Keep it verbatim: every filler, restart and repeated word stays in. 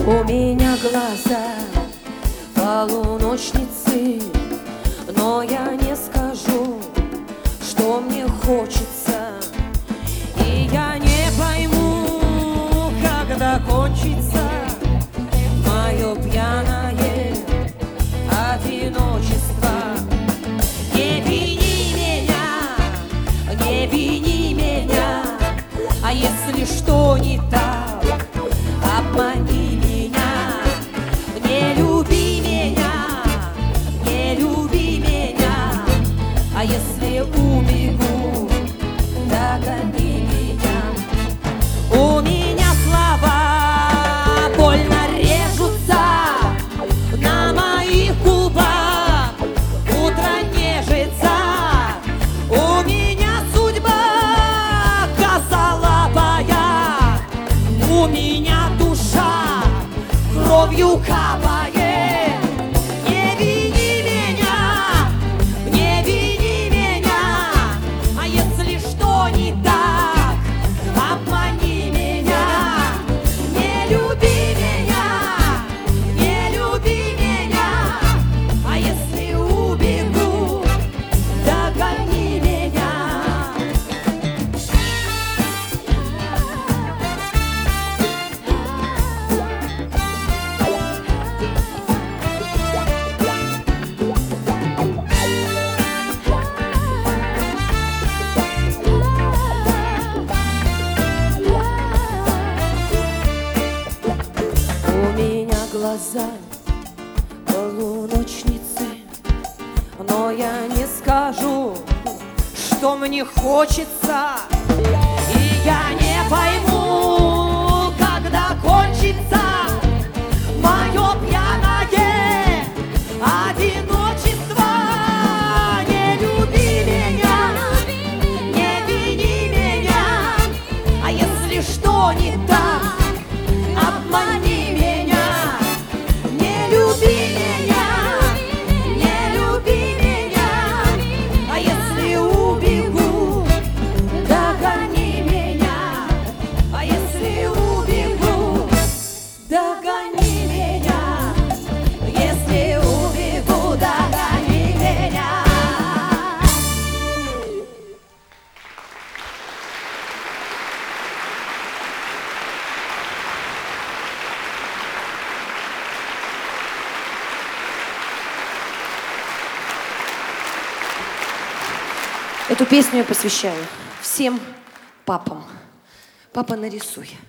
У меня глаза полуночницы, но я не скажу, что мне хочется. И я не пойму, когда кончится мое пьяное одиночество. Не вини меня, не вини меня, а если что не так, обмани меня. Не люби меня, не люби меня, а если убегу, догони меня. У меня слова больно режутся на моих губах, утро нежится. У меня судьба косолапая, у меня душа кровью капает. Не вини меня, не вини меня, а если что не так, обмани меня. Не люби меня, не люби меня, а если убегу, догони меня. У меня глаза полуночницы, но я не скажу, что мне хочется. И я не пойму, когда кончится мое пьяное одиночество. Не люби меня, не вини меня, а если что не так, обмани меня. Не люби меня, не люби меня, а если убегу, догони меня. А если убегу, догони меня. Если убегу, догони меня. Эту песню я посвящаю всем папам. Папа, нарисуй.